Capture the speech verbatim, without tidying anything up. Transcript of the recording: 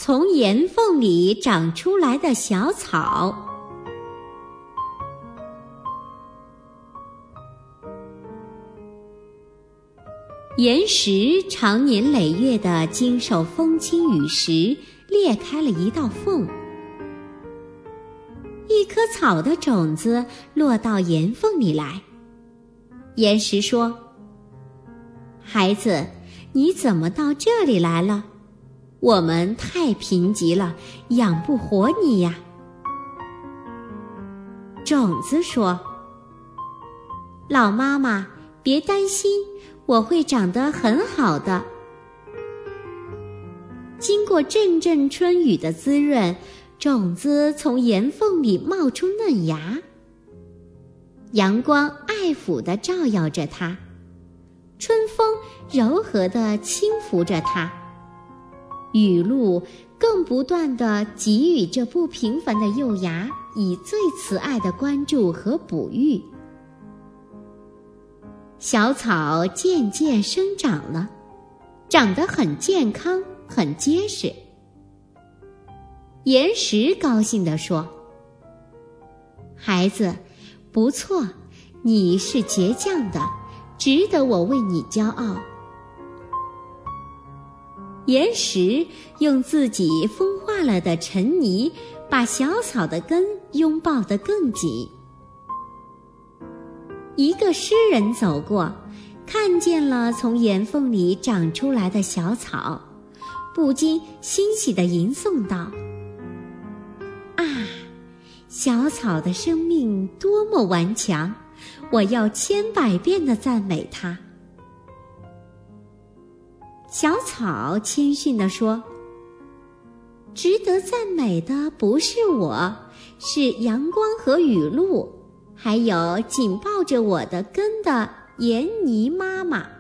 从岩缝里长出来的小草。岩石长年累月地经受风轻雨蚀，裂开了一道缝。一颗草的种子落到岩缝里来。岩石说：“孩子，你怎么到这里来了？我们太贫瘠了，养不活你呀。”种子说：“老妈妈，别担心，我会长得很好的。”经过阵阵春雨的滋润，种子从岩缝里冒出嫩芽。阳光爱抚地照耀着它，春风柔和地轻抚着它，雨露更不断地给予这不平凡的幼芽以最慈爱的关注和哺育。小草渐渐生长了，长得很健康，很结实。岩石高兴地说：“孩子，不错，你是倔强的，值得我为你骄傲。”岩石用自己风化了的尘泥把小草的根拥抱得更紧。一个诗人走过，看见了从岩缝里长出来的小草，不禁欣喜地吟诵道：“啊，小草的生命多么顽强，我要千百遍地赞美它。”小草谦逊地说：“值得赞美的不是我，是阳光和雨露，还有紧抱着我的根的岩泥妈妈。”